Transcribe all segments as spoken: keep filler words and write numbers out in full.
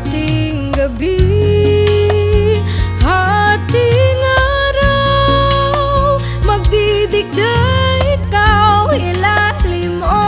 hating gabi, hating araw, magdidikda ikaw, ilalim o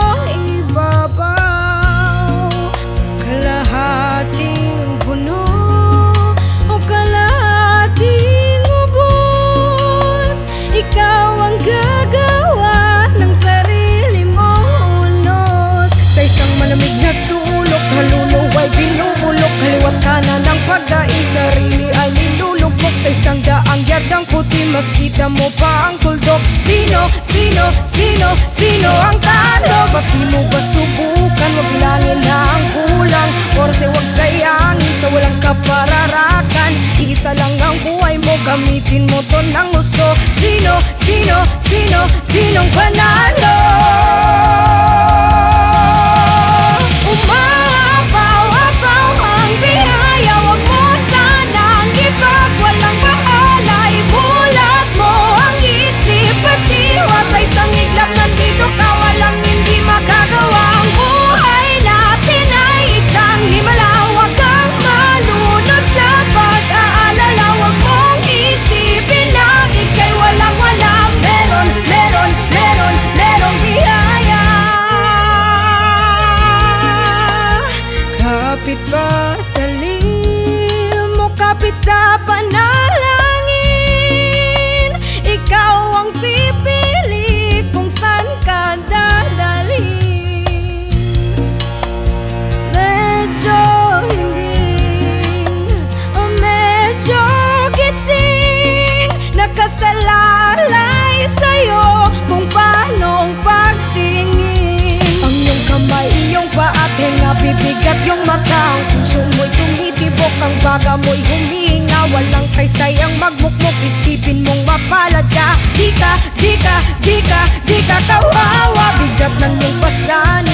ibabaw. Kalahating puno o kalahating ubos, ikaw ang gagawa ng sarili mong unos. Sa isang malamig na sulok, haluluway binubulok, kaliwat kanan ng pagdaing, sarili ay nilulugmok. Sa isang daang yardang puti, mas kita mo pa ang tuldok. Sino, sino, sino, sino ang talo? Ba't di mo ba subukan? Wag langin na ang kulang, oras ay wag sayangin sa walang kapararakan. Isa lang ang buhay mo, gamitin mo to ng gusto. Sino, sino, sino, sinong panalo? Umapaw-apaw ang biyaya, wag mo sanang i-back, walang bahala. Ibulat mo ang isip at iwas sa isang iglap. Nandito ka, walang hindi makagawa. Ang buhay natin ay isang himala, wag kang malunod sa pag-aalala. Wag mong isipin na ika'y walang-wala. Meron, meron, meron, merong biyaya. Kapit ba talim mo, kapit sa panalangin, ikaw ang pipili kung saan ka dadalhin. Medyo himbing o medyo gising, nakasalalay sa'yo kung paanong pagtingin. Ang iyong kamay, iyong paa, tenga, bibigat yung mata. Ang puso mo'y tumitibok, ang baga mo'y humihinga. Walang saysay ang magmukmok, isipin mong mapalad ka. Di ka, di ka, di ka, di ka kawawa. Bigat ng iyong pasan